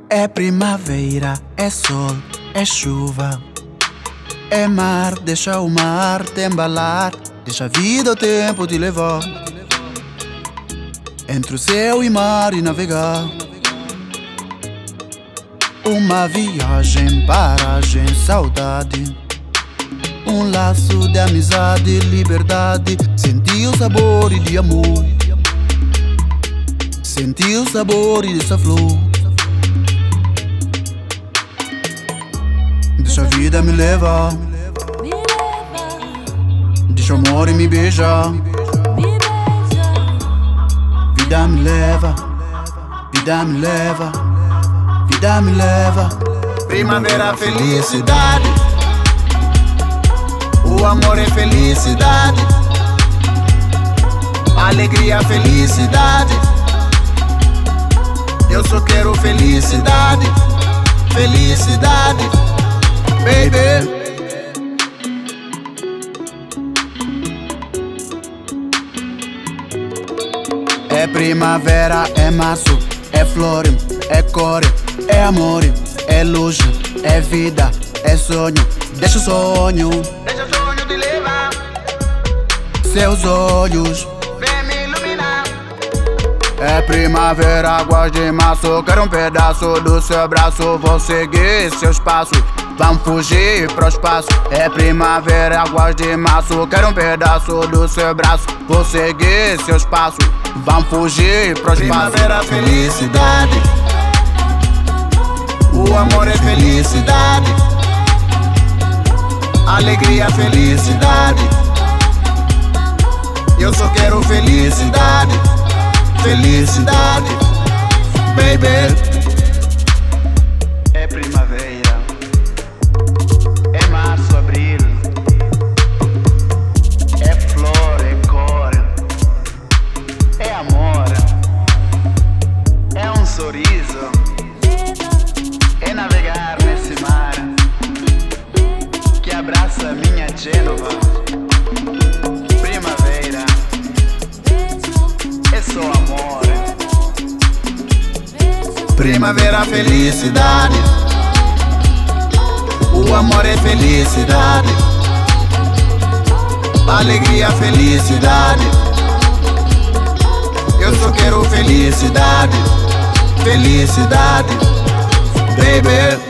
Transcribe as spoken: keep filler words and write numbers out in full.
É primavera, é sol, é chuva, é mar, deixa o mar te embalar, deixa a vida o tempo te levar entre o céu e mar e navegar. Uma viagem, paragem, saudade, um laço de amizade, liberdade. Senti o sabor de amor, senti o sabor dessa flor. Deixa a vida me levar, deixa o amor me beijar. Vida me leva, vida me leva, vida me leva. Primavera, felicidade, o amor é felicidade, alegria, felicidade. Eu só quero felicidade, felicidade, baby. É primavera, é março, é flor, é cor, é amor, é luz, é vida, é sonho. Deixa o sonho, deixa o sonho te levar. Seus olhos vem me iluminar. É primavera, águas de março, quero um pedaço do seu braço. Vou seguir seus passos, vamos fugir pro espaço. É primavera, águas de março, quero um pedaço do seu braço. Vou seguir seus passos, vamos fugir pro espaço. Primavera, felicidade, o amor é felicidade, alegria, felicidade. Eu só quero felicidade, felicidade, baby. É primavera, é março, abril, é flor, é cor, é amor, é um sorriso, é navegar nesse mar que abraça minha Gênova. Primavera é só amor. Primavera, felicidade, o amor é felicidade, alegria, felicidade. Eu só quero felicidade, felicidade, baby.